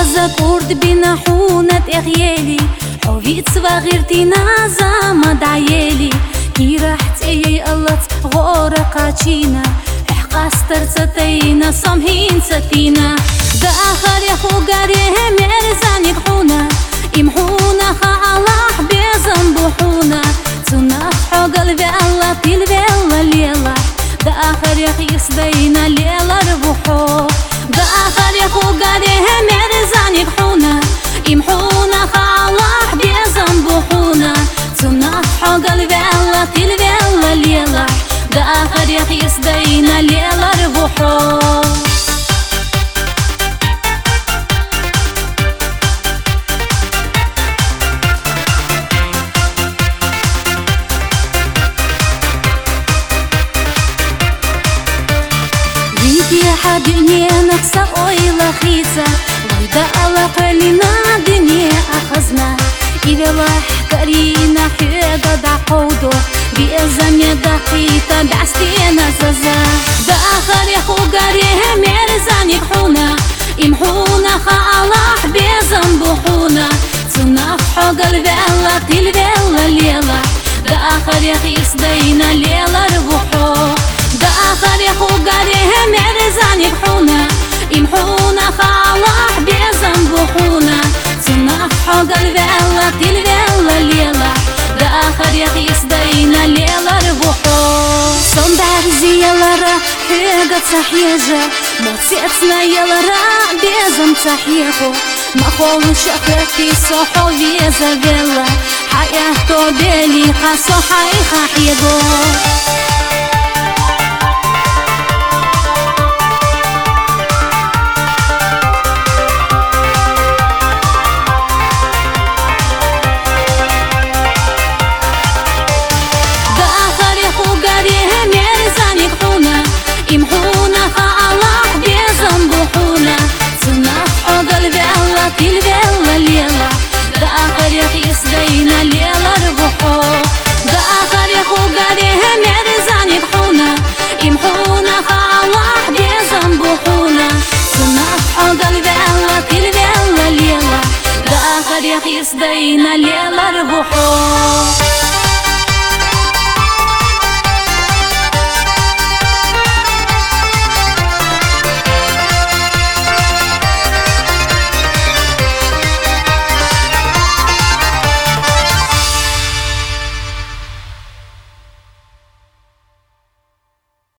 كرد بنا حونة إغيالي حوفيت صغيرتنا زامد عيالي كي راحت إيي قلت غورقاتينا إحقاستر ستينا صمهين ستينا دا آخر يا خوغاري مرزاني بحونا يمحونا خالح بيزنبوحونا تنحو قلبي الله تلبي ليلا دا آخر يا خيس دينا ليلا ربوحو دا آخر يا خوغاري مرزاني بحونا يمحونا خالح بيزنبوحونا تنحو قلبي الله تلبي ليلا دا آخر يا خيس دينا ليلا ربوحو يا حدنيا نفسا اويلا خيسا ويدا الله قلنا دنيا اخزنا إذا الله كرينا حيدا دعقودو بإزمي دقيتا بعستينا زازا دا آخر يا خوغاري مرزاني بحونا يمحونا خالح بيزنبوحونا تنحو قلبي الله تلبي ليلا دا آخر يا خيس دينا ليلا ربوحو دا آخر يا خوغاري مرزاني بحونا يمحونا خالح بيزنبوحونا تنحو قلبي الله تلبي ليلا دا آخر يا خيس دينا ليلا ربوحو صندار زي يلا را حيقت صحيجة موتيتنا يلا را بيزن صحيحو ما خول شخرتي صحو بيزا بيلا حياتو بيلي قاسو حيخا حيقو يمحونا خالح بيزنبوحونا تنحو قلبي الله تلبي ليلا دا آخر يا خيس دينا ليلا ربوحو دا آخر يا خوغاري مرزاني بحونا يمحونا خالح بيزنبوحونا تنحو قلبي الله تلبي ليلا دا آخر يا خيس دينا ليلا ربوحو